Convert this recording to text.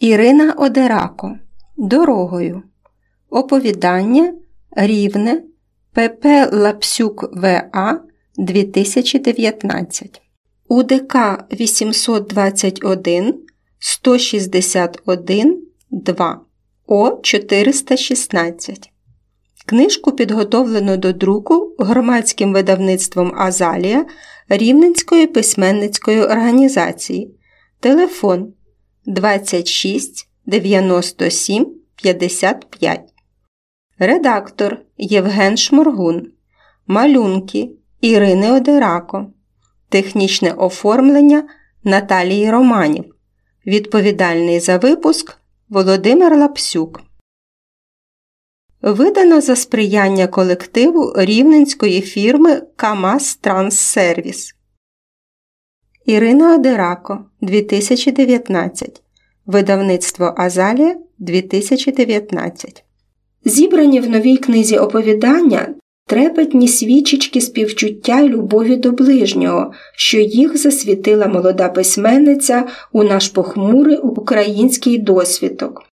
Ірина Одерако. Дорогою. Оповідання. Рівне. П.П. Лапсюк В.А. 2019. УДК 821 161 2 О 416. Книжку підготовлено до друку громадським видавництвом «Азалія» Рівненської письменницької організації. Телефон 26 97 55. Редактор Євген Шморгун. Малюнки Ірини Одерако. Технічне оформлення Наталії Романів. Відповідальний за випуск Володимир Лапсюк. Видано за сприяння колективу рівненської фірми КамАЗ Транссервіс. Ірина Одерако. 2019. Видавництво «Азалія» 2019. Зібрані в новій книзі оповідання трепетні свічечки співчуття й любові до ближнього, що їх засвітила молода письменниця у наш похмурий український досвідок.